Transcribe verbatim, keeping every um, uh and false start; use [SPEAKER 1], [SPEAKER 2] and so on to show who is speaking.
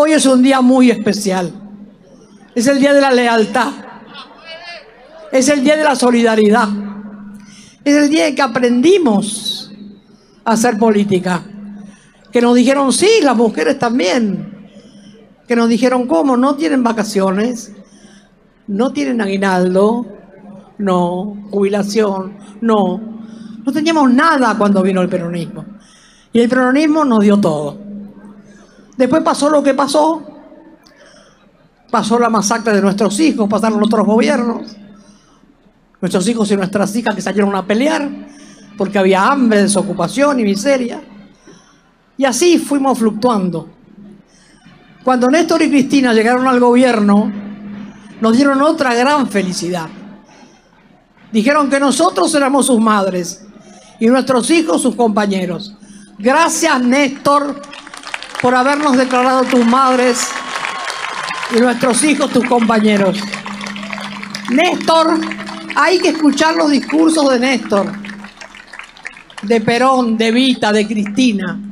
[SPEAKER 1] Hoy es un día muy especial. Es el día de la lealtad. Es el día de la solidaridad. Es el día en que aprendimos a hacer política. Que nos dijeron sí, las mujeres también. Que nos dijeron cómo, no tienen vacaciones, no tienen aguinaldo, no, jubilación, no. No teníamos nada cuando vino el peronismo. Y el peronismo nos dio todo. Después pasó lo que pasó. Pasó la masacre de nuestros hijos, pasaron otros gobiernos. Nuestros hijos y nuestras hijas que salieron a pelear porque había hambre, desocupación y miseria. Y así fuimos fluctuando. Cuando Néstor y Cristina llegaron al gobierno, nos dieron otra gran felicidad. Dijeron que nosotros éramos sus madres y nuestros hijos sus compañeros. Gracias, Néstor, por habernos declarado tus madres y nuestros hijos tus compañeros. Néstor, hay que escuchar los discursos de Néstor, de Perón, de Evita, de Cristina.